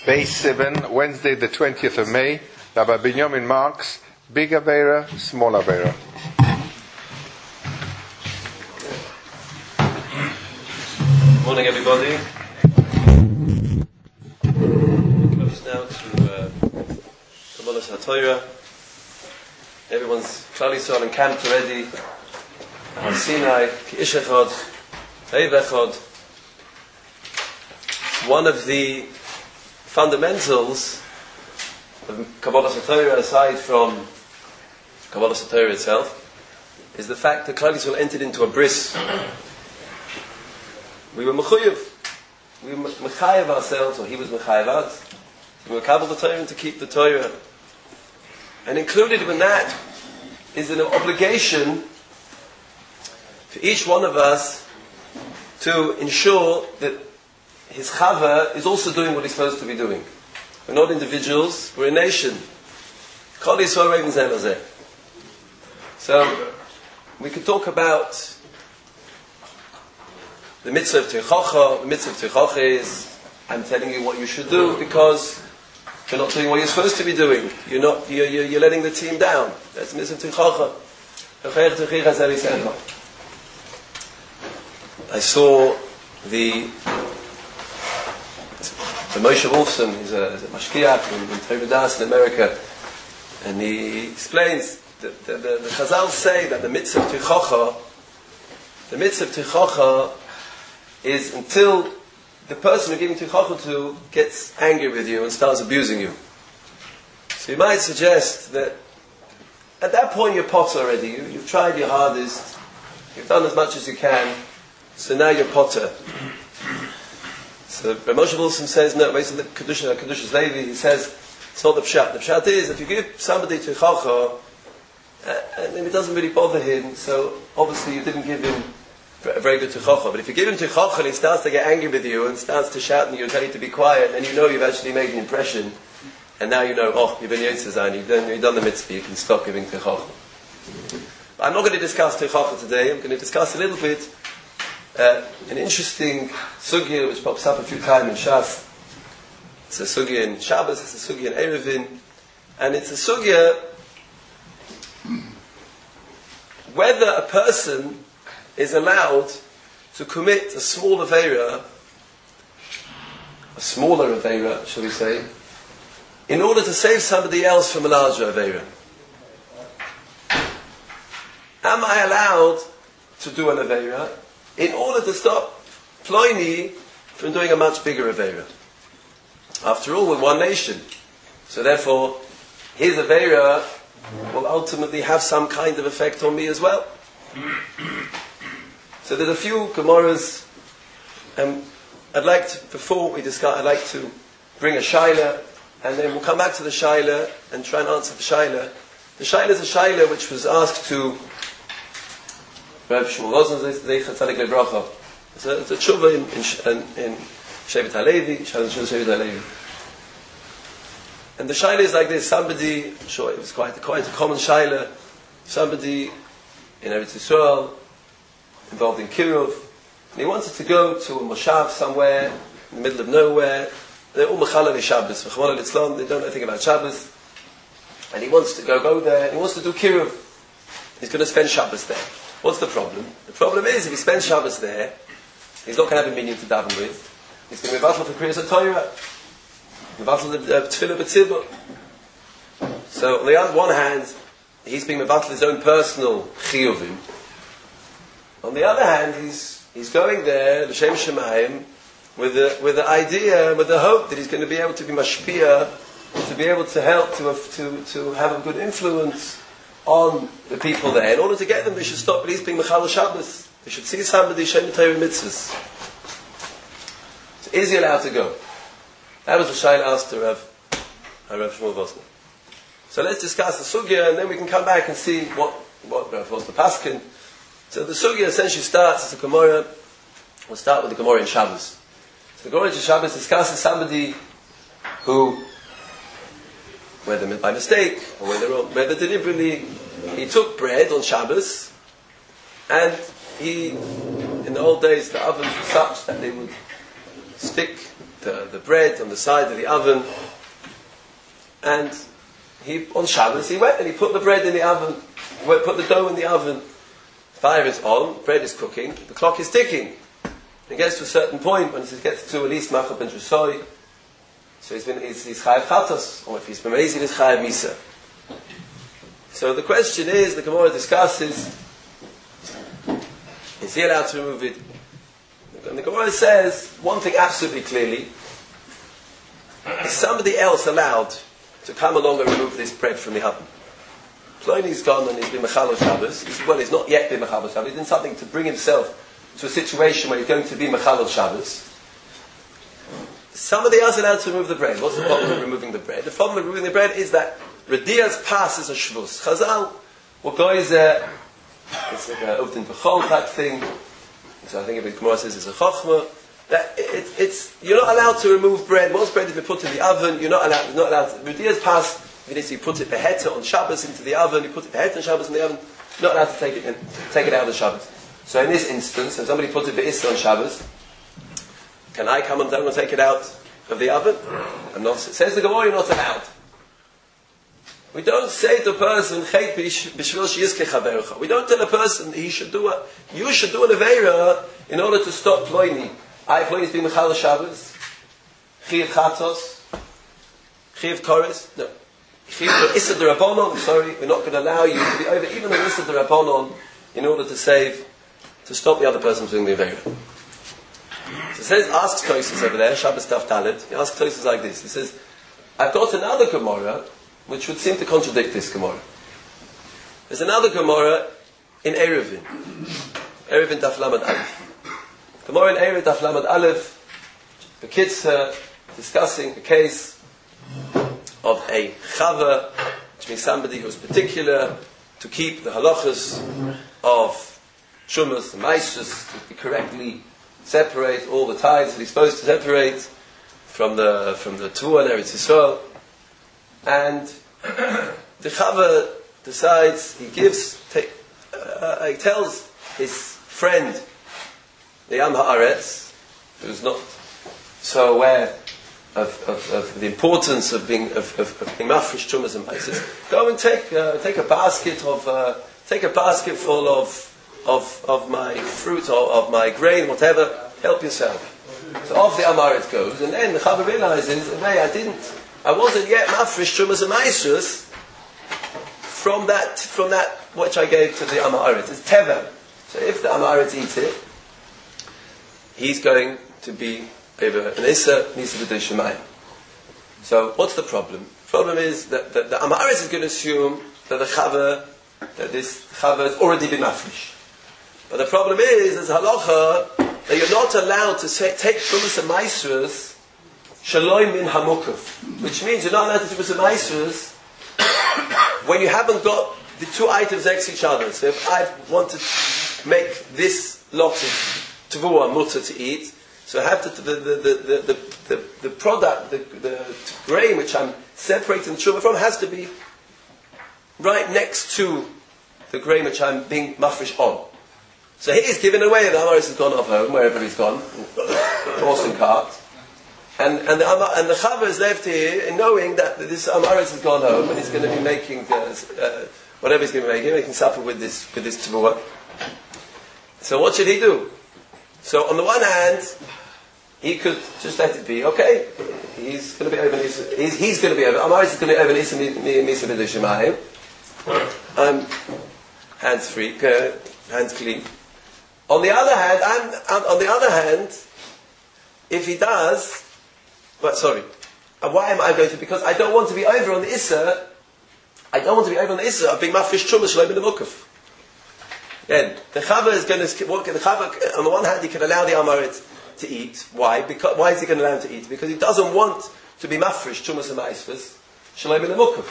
Base 7, Wednesday the 20th of May, Rabbi Binyamin Marks, Big Avera, Small Avera. Morning everybody. Close now to Kabbalas HaTorah. Everyone's Klal Yisrael encamped already. On Sinai, Ki'ish Echad, Eiv Echad. One of the fundamentals of Kabbalas HaTorah, aside from Kabbalas HaTorah itself, is the fact that Klal Yisrael entered into a bris. We were mechuyev. We were mechayev ourselves, or he was mechayev us. We were kabbalah the Torah to keep the Torah. And included in that is an obligation for each one of us to ensure that his chava is also doing what he's supposed to be doing. We're not individuals, we're a nation. Kol Yisrael Ravim Zeh Lazeh. So, we could talk about the mitzvah of Teichacha. The mitzvah of Teichacha is, I'm telling you what you should do because you're not doing what you're supposed to be doing. You're letting the team down. That's the mitzvah of Teichacha. I saw the Moshe Wolfson, he's a mashkiach in Torah Das in America, and he explains that the Chazal say that the mitzvah of Teichacha is until the person you're giving Teichacha to gets angry with you and starts abusing you. So you might suggest that at that point you're potter already. You've tried your hardest, you've done as much as you can, so now you're potter. So Rav Moshe Wilson says, no, based on the Kedushas Levi, he says, it's not the pshat. The pshat is, if you give somebody Teichacha, and it doesn't really bother him, so obviously you didn't give him a very good Teichacha. But if you give him Teichacha and he starts to get angry with you and starts to shout and you tell you to be quiet, and you know you've actually made an impression, and now you know, you've been Yitzhak, you've done the mitzvah, you can stop giving Teichacha. I'm not going to discuss Teichacha today. I'm going to discuss a little bit an interesting sugya which pops up a few times in Shas. It's a sugya in Shabbos, it's a sugya in Erevin, and it's a sugya whether a person is allowed to commit a smaller aveira, shall we say, in order to save somebody else from a larger aveira. Am I allowed to do an aveira in order to stop Ploini from doing a much bigger aveira? After all, we're one nation, so therefore his aveira will ultimately have some kind of effect on me as well. So there's a few Gemaras. I'd like to bring a shaila, and then we'll come back to the shaila and try and answer the shaila. The shaila is a shaila which was asked to Rav Shmuel Rosen Zeichat Tzadik Lebracha. It's a tshuva in Shevet HaLevi, Shevet HaLevi. And the shaila is like this: somebody, I'm sure it was quite a common shaila, somebody in Eretz Yisrael, involved in Kiruv, and he wanted to go to a moshav somewhere in the middle of nowhere. They're all mechalal Shabbos, they don't know anything about Shabbos, and he wants to go there, and he wants to do Kiruv. He's going to spend Shabbos there. What's the problem? The problem is, if he spends Shabbos there, he's not going to have a minion to daven with. He's going to be vatal for Kriyas HaTorah, vatal the Tefillah B'tzibur. So on the one hand, he's being vatal his own personal chiyuvim. On the other hand, he's going there, l'shem shemayim, with the idea, with the hope that he's going to be able to be mashpia, to be able to help, to have a good influence on the people there. In order to get them, they should stop at least being mechal Shabbos. They should see somebody shem Torah mitzvahs. So is he allowed to go? That was the shayla asked to Rav Shmuel Vosner. So let's discuss the sugya, and then we can come back and see what was the paskin. So the sugya essentially starts as a Gemara. We'll start with the Gemara in Shabbos. So the Gemara in Shabbos discusses somebody who, whether by mistake or whether deliberately, he took bread on Shabbos, and in the old days the ovens were such that they would stick the bread on the side of the oven, and on Shabbos he went and he put the bread in the oven, put the dough in the oven. Fire is on, bread is cooking, the clock is ticking. It gets to a certain point when it gets to at least Machal ben Drusoi, so he's Chayav Chatos, or if he's been raised, he's Chayav Misa. So the question is, the Gemara discusses, is he allowed to remove it? And the Gemara says one thing absolutely clearly: is somebody else allowed to come along and remove this bread from the oven? Plony's gone and he's been Mechal Shabbos. He's not yet been Mechal Shabbos. He's done something to bring himself to a situation where he's going to be Mechal Shabbos. Somebody else allowed to remove the bread. What's the problem with removing the bread? The problem with removing the bread is that Redias passes a Shvus. Chazal, what goes there, it's like a Uvdin V'chol type thing. So I think if the Gemara says it's a Chochmah, that you're not allowed to remove bread. Once bread has been put in the oven, you're not allowed. Redias pass, you put it beheta on Shabbos into the oven, you put it beheta on Shabbos in the oven, you're not allowed to take it out of the Shabbos. So in this instance, when somebody puts it be'issa on Shabbos, can I come and take it out of the oven? It says the Gemara, you're not allowed. We don't say to a person, we don't tell a person you should do an aveira in order to stop ploini. Ploini is being Mechal Shabbos, Chiyav Chatos, Chiyav Koris. No. Chiyav Issa D'Rabbanon, I'm sorry, we're not going to allow you to be over even the Issa D'Rabbanon in order to stop the other person from doing the aveira. So it says, asks Tosis over there, Shabbos Daf Dalet, he asks Tosis like this, he says, I've got another Gemara which would seem to contradict this Gemara. There's another Gemara in Eruvin Daf Lamed Aleph. Gemara in Eruvin Daf Lamed Aleph, the kids are discussing the case of a Chava, which means somebody who's particular to keep the halachas of Shumas and Maishas, to correctly separate all the tithes that he's supposed to separate from the Tvua and Eretz Yisrael. And the Chava decides, he tells his friend, the Am Haaretz, who's not so aware of the importance of being mafresh Chumas and Maises, go and take a basket full of my fruit or of my grain, whatever. Help yourself. So off the Am Haaretz goes, and then the Chava realizes, I wasn't yet mafresh Chumas and Maises from that which I gave to the Am Haaretz. It's teva. So if the Am Haaretz eats it, he's going to be over an Issa Nisa B'dei Shemayim. So what's the problem? The problem is that the Am Haaretz is going to assume that this Chava has already been mafresh. But the problem is, as halacha, that you're not allowed to take Chumas and Maises Shalom min hamukuf, which means you're not allowed to do some maisers when you haven't got the two items next to each other. So if I want to make this lot of tvua mutter to eat, so I have to the product, the grain which I'm separating the truma from has to be right next to the grain which I'm being mafresh on. So he is giving away. The Amaris has gone off home wherever he's gone, horse and cart. And the Chava is left here knowing that this Amaretz has gone home and he's going to be making whatever he's going to be making supper with this Tvua. So what should he do? So on the one hand, he could just let it be. Okay, he's going to be over. He's going to be over. Amaretz is going to be over Nisa B'dei Shemayim. Hands free, hands clean. On the other hand, if he does. But why am I going to? Because I don't want to be over on the Issa. I don't want to be over on the Issa of being mafresh Chumas Shalom in the Mukaf. Then the Chava is going to. The Chava, on the one hand, he can allow the Am Haaretz to eat. Why? Why is he going to allow him to eat? Because he doesn't want to be mafresh Chumas and Ma'isvus Shalom in the Mukaf.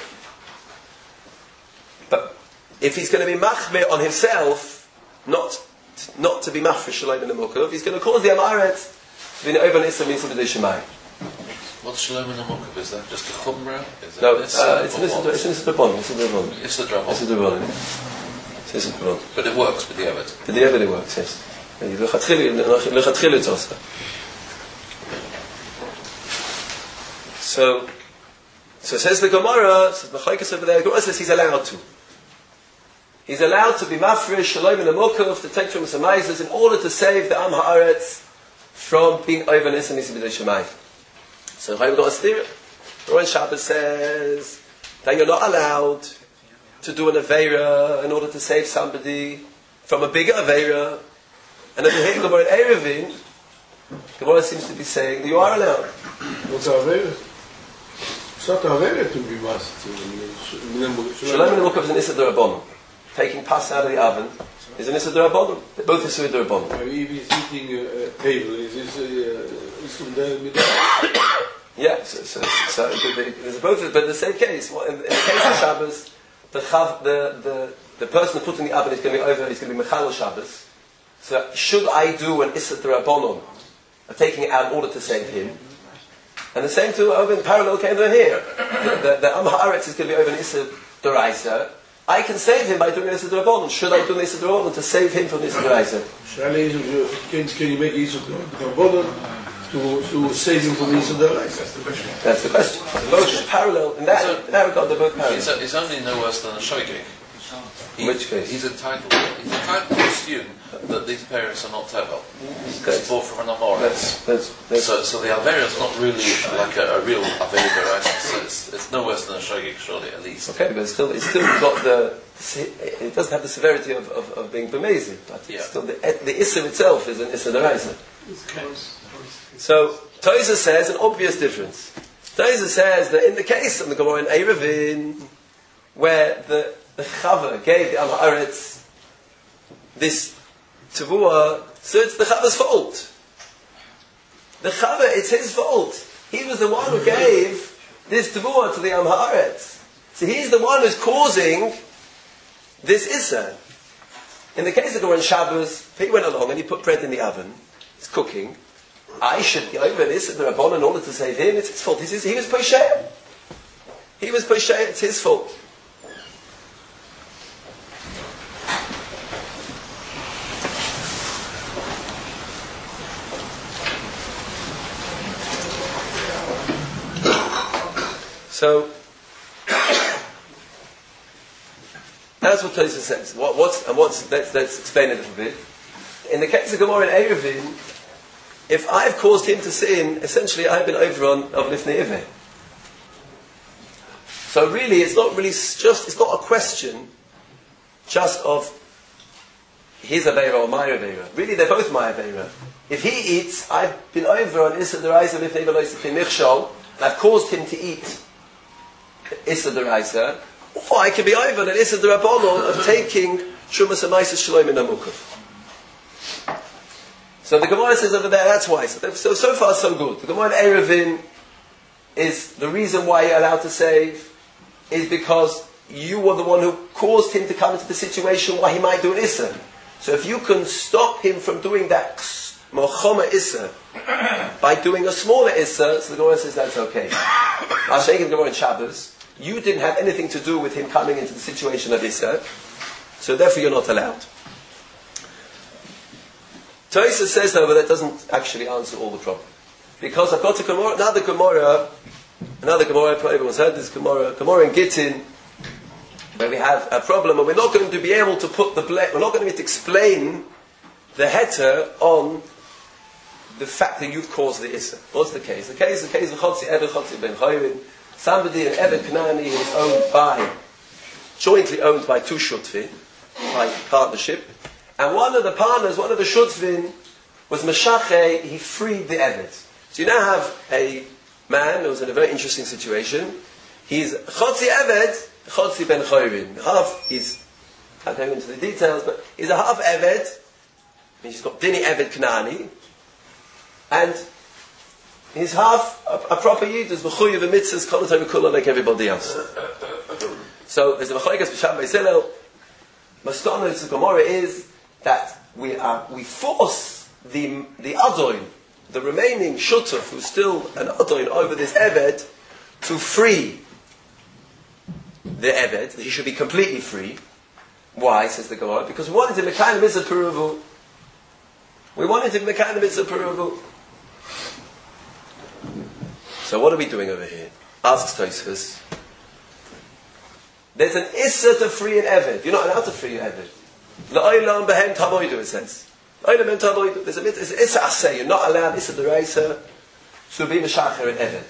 But if he's going to be machmir on himself, not to be mafresh Shalom in the Mukaf, he's going to cause the Am Haaretz to be over on Issa Nisa B'dei Shemayim. What's Shalom in the Mukaf? Is that just a chumrah? No, it's Nisa D'Rabbanon. Issa D'Rabbanon. But it works with the Evet. With the Evet it works, yes. Lechatchila it's also. So says the Gemara, says Mechaikas over there, the Gemara says he's allowed to. He's allowed to be mafresh, shalom and amukov, to take from some ma'izos in order to save the Am Haaretz from being over Nisa Nisa B'dei Shemai. So Chaim got a steer. Rosh Shabbos says that you're not allowed to do an Aveira in order to save somebody from a bigger Aveira. And if you hear Gemara in Erevin, Gemara seems to be saying that you are allowed. What's Aveira? It's not Aveira to be masked. Shalom and amukov is an Issa D'Rabbanan. Taking pasta out of the oven is an Issa D'Rabbanan. They're both Issa D'Rabbanan. If he's eating a table, is this yeah, so there's both, but in the same case. Well, in the case of Shabbos, the person who put in the oven is going to be over. He's going to be Mechal Shabbos. So should I do an Issa D'Rabbanan of taking it out in order to save him? And the same too over in parallel came over here. The Am Haaretz is going to be over an Issa D'Oraisa. I can save him by doing an Issa D'Rabbanan. Should I do an Issa D'Rabbanan to save him from Issa D'Oraisa? Can you make Issa D'Rabbanan to save him from Issa D'Oraisa? That's the question. They're both parallel. In that regard, they're both parallel. It's only no worse than a shogeg. In which case? He's entitled to assume that these parents are not tevel. It's bought from an Amora. So the Avera is not really like a real Avera. It's no worse than a shogeg, surely, at least. Okay, but it's still got it doesn't have the severity of being bemazing, but it's still the Issa itself is an Issa D'Oraisa. So Tozer says an obvious difference. Tozer says that in the case of the Gemara in Erevin, where the Chava gave the Am Haaretz this Tavua, so it's the Chava's fault. The Chava, it's his fault. He was the one who gave this Tavua to the Am Haaretz. So he's the one who's causing this Issa. In the case of the Gemara in Shabbos, he went along and he put bread in the oven. It's cooking. I should be over this at the Rabban in order to save him. It's his fault. He was Posheya. He was Posheya. It's his fault. So that's what Tosfos says. Let's explain it a little bit. In the case of Gemara in Erevin, if I've caused him to sin, essentially I've been over on of Lifnei Iveh. So really, it's not a question just of his Aveira or my Aveira. Really, they're both my Aveira. If he eats, I've been over on Issa D'Oraisa Lifnei Iveh Loisifei Michshol, and I've caused him to eat Issa D'Oraisa, or I can be over on Issa D'Rabbanan of taking Shumas Amaisa Shalom and Amukov. So the Gemara says over there, that's why. So far, so good. The Gemara in Erevin is the reason why you're allowed to save is because you were the one who caused him to come into the situation why he might do an Issa. So if you can stop him from doing that Mochoma Issa by doing a smaller Issa, so the Gemara says that's okay. I'll shake the Gemara in Shabbos. You didn't have anything to do with him coming into the situation of Issa, so therefore you're not allowed. Tosfos says, however, that doesn't actually answer all the problem. Because I've got another Gemara, probably everyone's heard this Gemara in Gittin, where we have a problem, and we're not going to be able to put we're not going to be able to explain the heter on the fact that you've caused the Issa. What's the case? The case of Chotzi Eved, Chotzi Ben Chayrin, somebody, an Eved Knani, who is jointly owned by two Shutvin, by partnership, and one of the partners, one of the Shutvin, was Meshacheh, he freed the Eved. So you now have a man who's in a very interesting situation. He's Chotzi Eved, Chotzi Ben Chayrin. I can't go into the details, but he's a half Eved, he's got Dini Eved Knani, and he's half a proper Yid, who's Mechuyev and Mitzvahs, Kolatay V'Kula, like everybody else. So there's a Mechoikas B'Sham B'Yisrael. Mastana to Gemara is that we force the Adoin, the remaining Shutuf, who's still an Adoin over this Eved, to free the Eved. He should be completely free. Why, says the Gemara? Because we wanted to make kind of mitzvah peruval. So what are we doing over here? Asks Tosfos. There's an issa to free an eved. You're not allowed to free an eved. La'olam behem tamoidu, it says. La'olam behem tamoidu. There's an issa aseh. You're not allowed issa deraisa to be meshacher an eved.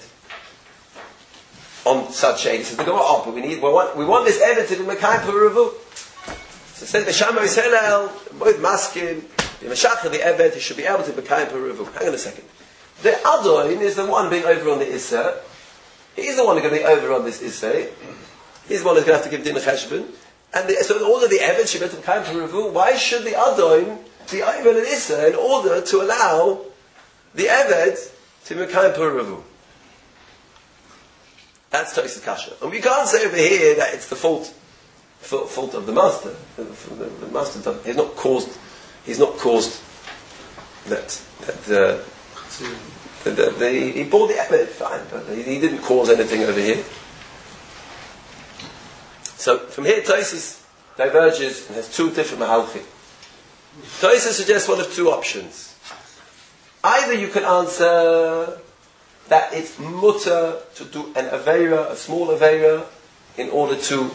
On such a, he says, but we want this eved to be mekayim peruvu. So it says, B'shama Yisrael, both maskim, the meshacher the eved, he should be able to be mekayim peruvu. Hang on a second. The Adoin is the one being over on the issa. He's the one who's going to be over on this issa. He's the one who's going to have to give din cheshbon. And so all of the eved should be able to mekayim peruvu. Why should the Adoin be over on the issa in order to allow the eved to be mekayim peruvu? That's Tosfos kasha. And we can't say over here that it's the fault of the master. The master he's not caused that he bought the eved, fine, but he didn't cause anything over here. So from here Tosfos diverges and has two different mahalchim. Tosfos suggests one of two options. Either you can answer that it's mutter to do an aveira, a small aveira, in order to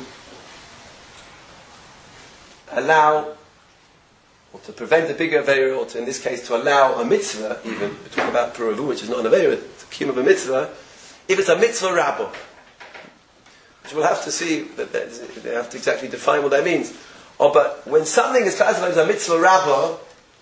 allow, or to prevent a bigger aveira, or to, in this case, to allow a mitzvah, even, we're talking about puravu, which is not an aveira, it's a kiyum of a mitzvah, if it's a mitzvah rabba. Which we'll have to see, that they have to exactly define what that means. But when something is classified as a mitzvah rabba,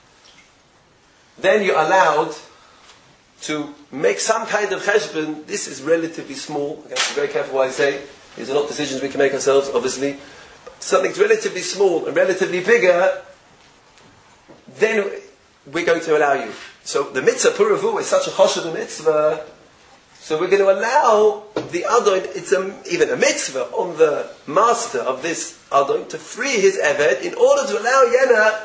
then you're allowed to make some kind of cheshbon. This is relatively small. I have to be very careful what I say. These are not decisions we can make ourselves, obviously. But something's relatively small and relatively bigger, then we're going to allow you. So the mitzvah puravu is such a choshev mitzvah, so we're going to allow the adon, it's even a mitzvah on the master of this adon to free his eved in order to allow Yena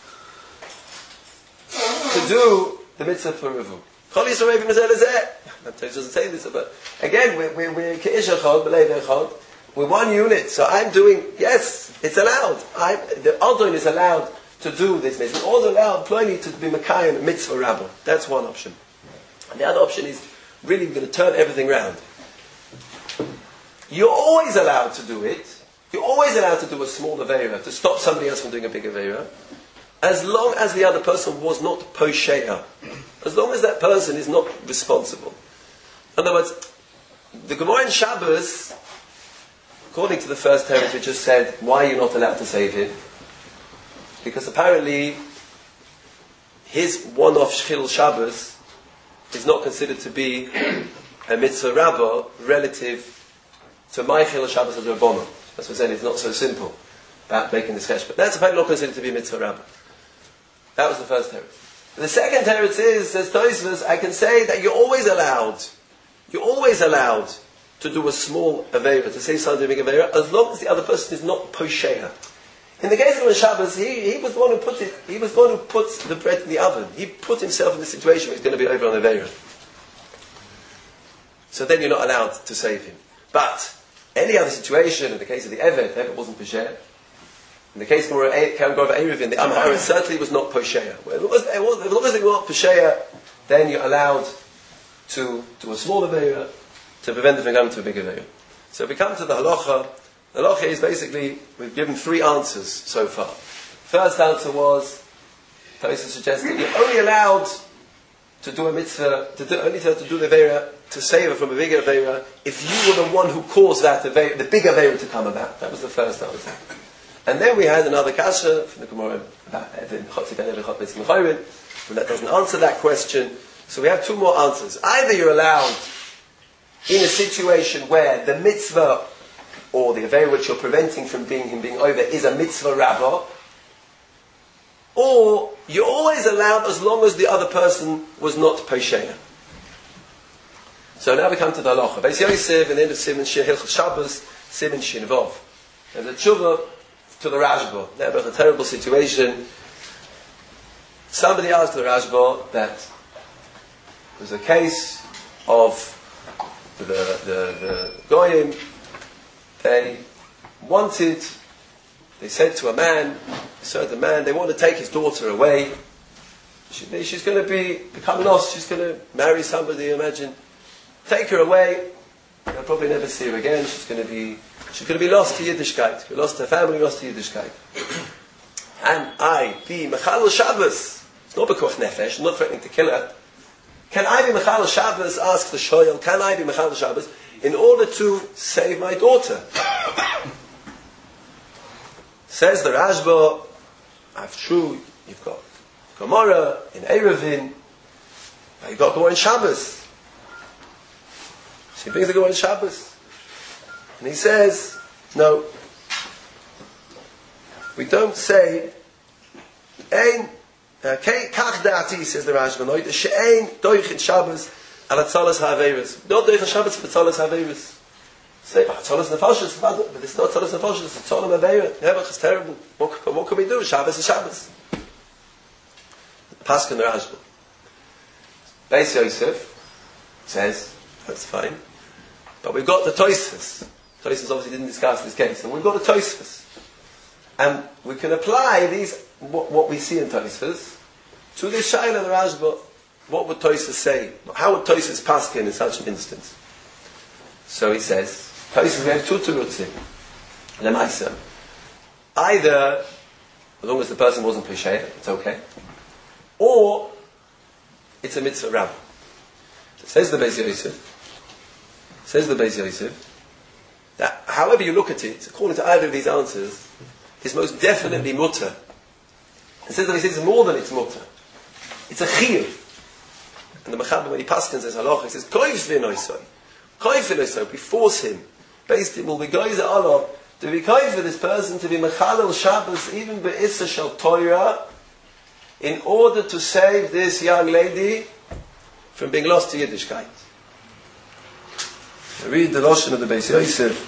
to do the mitzvah puravu. Chol Yisrael Tosfos doesn't say this, but again, we're Ke'ish Echad, B'lei Echad. We're one unit, so I'm doing, yes, it's allowed. The Adon is allowed to do this mitzvah. It's also allowed plenty to be Mekayim mitzvah rabba. That's one option. And the other option is really going to turn everything round. You're always allowed to do it. You're always allowed to do a small aveira, to stop somebody else from doing a big aveira, as long as the other person was not posheya. As long as that person is not responsible. In other words, the Gemara in Shabbos, according to the first teretz, we just said, why are you not allowed to save him? Because apparently, his one-off Shchil Shabbos is not considered to be a mitzvah rabbah relative to my Shchil Shabbos as Rabbanon. That's what I'm saying, it's not so simple about making this chesh. But that's apparently not considered to be a mitzvah rabbah. That was the first teretz. The second teretz is, says Tosfos, I can say that you're always allowed to do a small aveira, to say something big aveira, as long as the other person is not posheya. In the case of Shabbos, he was the one who put it. He was the one who put the bread in the oven. He put himself in the situation where he's going to be over on aveira. So then you're not allowed to save him. But any other situation, in the case of the eved wasn't posheya. In the case of Eruvin, the Amhara certainly was not posheya. As long as they were not posheya, then you're allowed to do a small aveira to prevent them from coming to a big aveira. So we come to the halacha. The halacha is basically, we've given three answers so far. First answer was, Tosfos suggests that you're only allowed to do a mitzvah, to do the aveira, to save her from a bigger aveira, if you were the one who caused that aveira, the big aveira to come about. That was the first answer. And then we had another kasha from the Gemara about that doesn't answer that question. So we have two more answers. Either you're allowed in a situation where the mitzvah or the aveira which you're preventing from him being over is a mitzvah rabbah, or you're always allowed as long as the other person was not posheya. So now we come to the halacha. Beis Yosef and the end of Siman Hilchos Shabbos, Siman Shinvov. There's a tshuva to the Rashba. They have a terrible situation. Somebody asked the Rashba that there was a case of the Goyim. They said to a certain man, they want to take his daughter away. She's going to become lost. She's going to marry somebody, imagine. take her away. They'll probably never see her again. She's going to be lost to Yiddishkeit. Lost to her family, lost to Yiddishkeit. And I be Mechalel Shabbos. It's not B'koach Nefesh. I'm not threatening to kill her. Can I be Mechalel Shabbos? Ask the Shoyal. Can I be Mechalel Shabbos in order to save my daughter? Says the Rashba, true, you've got Gomorrah in Erevin, you've got Gomorrah in Shabbos. So he brings the Gomorrah in Shabbos. And he says, no, we don't say, Ein, Kach Da'ati, says the Rashba, no, She'ein Doich in Shabbos, Al Atzalas HaAveris. Not Doich in Shabbos, but Atzalas HaAveris. Say, Atzalas Nefashis, but it's not Atzalas Nefashis, it's Atzalas HaAveris. Nebuch is terrible. What can we do? Shabbos is Shabbos. Paskin the Rashba. Beis Yosef says, that's fine. But we've got the Tosfos. Tosfos obviously didn't discuss this case. And we've got the Tosfos. And we can apply these, what we see in Tosfos, to this Shaila and the Rashba. What would Tosfos say? How would Tosfos paskin in such an instance? So he says, Tosfos, we have two terutzim. Lemaisa. Either, as long as the person wasn't Pesheya, it's okay. Or, it's a mitzvah rabbi. Says the Beis Yosef, that however you look at it, according to either of these answers, is most definitely mutter. It says that he says more than it's mutter. It's a chiyuv. And the Mechaber, when he paskins says halacha, he says, koif v'noisoi, we force him, based him, will be goyze Allah, to be koif for this person, to be mechalel Shabbos, even be'issa shal Torah, in order to save this young lady from being lost to Yiddishkeit. I read the Lashon of the Beis Yosef.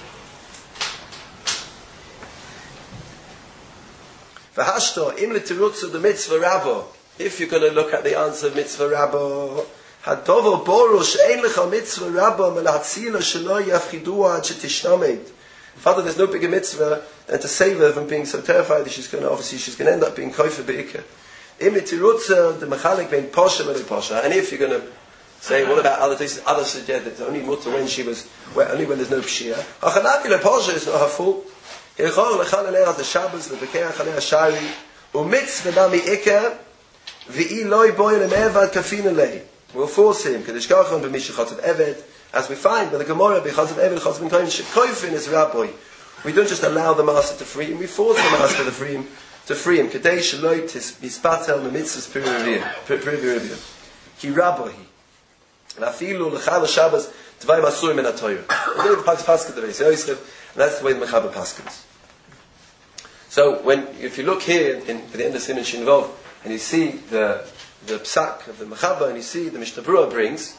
V'hashto im l'tirutzu the mitzvah rabbo. If you're going to look at the answer of mitzvah rabbo, hadovo boru she'ein lecha mitzvah rabbo mel'hatzila shelo yafchidua ad shetishnamed. Father, there's no bigger mitzvah than to save her from being so terrified that she's going to end up being koifer be'ikah. Im l'tirutzu the mechalik bein posha v'lo posha. And if you're going to say, what about other things? Others suggest that it's only mutter when she was, only when there's no pshia. Hachanavi leposha is not her fault. Hilchor lechal alei the Shabbos lebekeach alei hashari umitzvah nami ikar v'i loy boy lemevad kafin alei. We'll force him kadesh kachon b'mishachat of eved, as we find by the Gemara b'chaz of eved chaz b'nkoyin shekoifin is rabbi. We don't just allow the master to free him; we force the master to free him. Kadesh loy tispatel b'mitzvahs pirivir ki rabbi. Nafilu lechal Shabbos tvay masur min ha'Torah. We're going to paskin the Beis Yosef, and that's the way the Mechaber paskins. So if you look here at the end of Siman Shin Vov, and you see the psak of the Mechaber, and you see the Mishnah Berurah brings,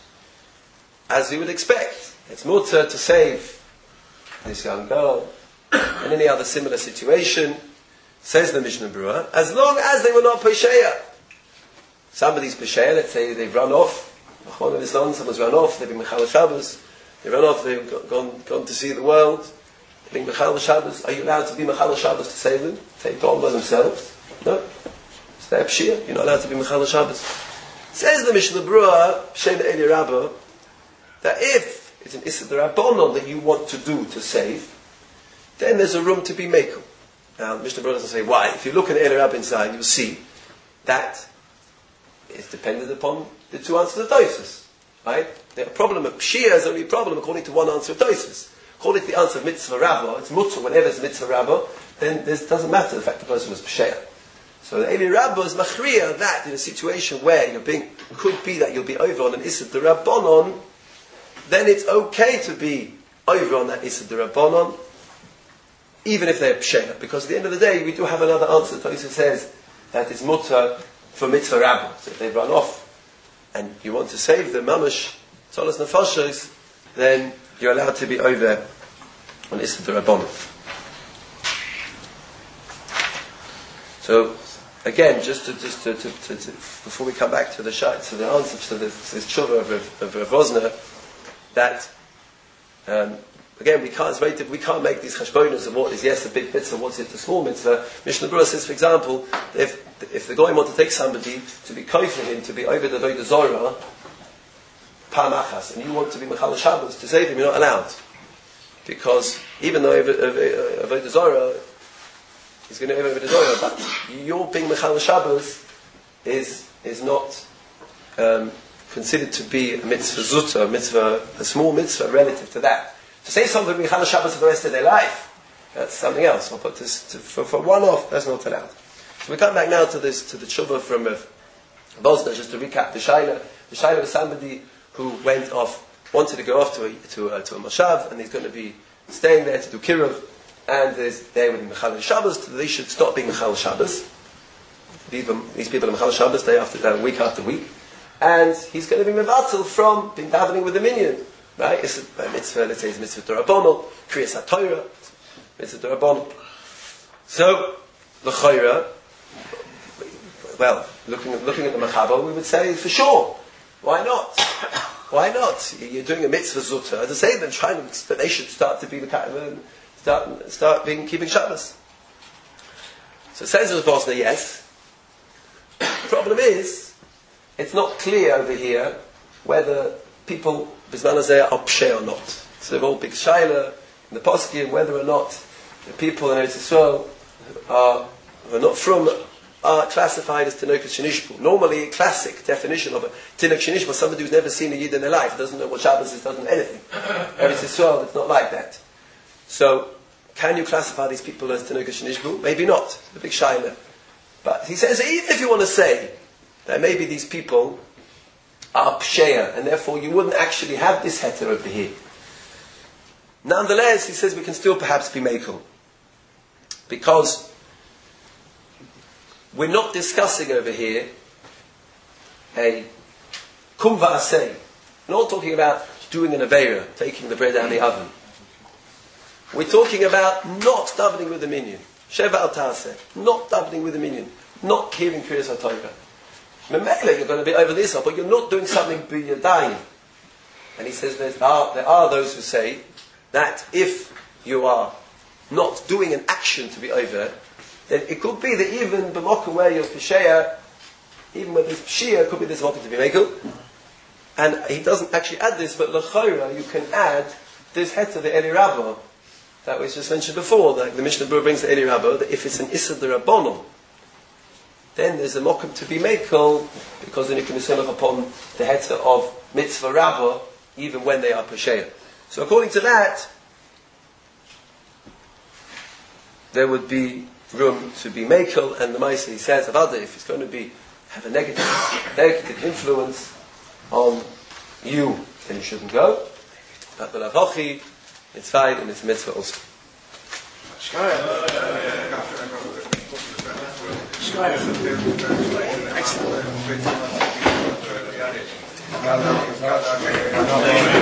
as you would expect, it's mutter to save this young girl, and any other similar situation, says the Mishnah Berurah, as long as they were not Pesheya. Somebody's Pesheya, let's say they've run off, someone's run off, they've been Mechal Shabbos, they run off, they've gone to see the world, they've been Mechal Shabbos. Are you allowed to be Mechal Shabbos to save them? They've gone by themselves? No. It's their pshia, you're not allowed to be Mechal Shabbos. Says the Mishnah Berurah, Shem Eli Rabbah, that if it's an Issa D'Rabbanon that you want to do to save, then there's a room to be Mekel. Now, Mishnah Berurah doesn't say why. If you look at Eli Rabbah inside, you'll see that it's dependent upon the two answers of Tosfos, right? The problem of Pshia is only a problem according to one answer of Tosfos. According to the answer of Mitzvah Rabbah, it's mutter whenever it's Mitzvah Rabbah, then this doesn't matter the fact the person was Pshia. So the Eli Rabbah is machriya that in a situation where could be that you'll be over on an Issa D'Rabbanon, then it's okay to be over on that Issa D'Rabbanon, even if they're Pshia. Because at the end of the day, we do have another answer. Tosfos says that it's mutter for Mitzvah Rabbah. So if they've run off, and you want to save the mamash tzolas nefashos, then you're allowed to be over on Issa D'Rabbanan. So again, just to before we come back to the answer to this tshuva of Rav Wosner, that again we can't make these cheshbonos of what is a big mitzvah, what's it a small mitzvah. Mishnah Berurah says, for example, if the goy want to take somebody to be koifing him to be over the Avodah Zorah, Pamachas, and you want to be Mechal Shabbos, to save him, you're not allowed. Because even though Avodah Zarah, he's going to Avodah Zarah, but your being Mechal Shabbos is not considered to be a mitzvah zutta, a small mitzvah relative to that. To say something Mechal Shabbos for the rest of their life, that's something else. I'll put this for one off, that's not allowed. So we come back now to the tshuva from Bosna, just to recap the Shaila. The Shaila was somebody who wanted to go off to a Moshav, and he's going to be staying there to do Kiruv, and they would be Mechal Shabbos, so they should stop being Mechal Shabbos. These people are Mechal Shabbos day week after week, and he's going to be Mevatel from being davening with the minyan. Right? It's a mitzvah, let's say it's a mitzvah Torah, Kriyas HaTorah, mitzvah Torah. So, l'chayra, well, looking at the Mechaba, we would say for sure. Why not? Why not? You're doing a mitzvah zutta to say them, trying that they should start to be start keeping Shabbos. So it says in the Bosna, yes. The problem is, it's not clear over here whether people Bisman Hazeh are psheh or not. So they're all big shaila in the poskim whether or not the people in Eretz Yisrael who are not from are classified as Tinokas Shenishbu. Normally, a classic definition of a Tinokas Shenishbu, somebody who's never seen a Yid in their life, doesn't know what Shabbos is, doesn't know anything. Eretz Yisrael, it's not like that. So, can you classify these people as Tinokas Shenishbu? Maybe not. The big shaila. But he says, even if you want to say that maybe these people are psheya, and therefore you wouldn't actually have this heter over here. Nonetheless, he says we can still perhaps be mekel. Because we're not discussing over here a kum va'aseh. We're not talking about doing an aveira, taking the bread out of the oven. We're talking about not davening with the minyan. Sheva al ta'aseh. Not davening with the minyan. Not hearing Kriyas HaTorah. Memele, you're going to be over this, but you're not doing something b'yadayim. And he says there are those who say that if you are not doing an action to be over, then it could be that even b'mokum where you're p'sheya, even when there's p'shia, it could be there's mokum to be mekel. And he doesn't actually add this, but l'chayra, you can add this heter the Eli Rabba that was just mentioned before. Like the Mishnah Berurah brings the Eli Rabba that if it's an Issa d'Rabbanon, then there's a mokum to be mekel, because then you can be sent upon the heter of mitzvah Rabba, even when they are p'sheya. So according to that, there would be room to be mekel, and the Maisa, he says, Avada, if it's going to have a negative influence on you, then you shouldn't go. But b'lavachi, it's fine, and it's mitzvah also. Excellent.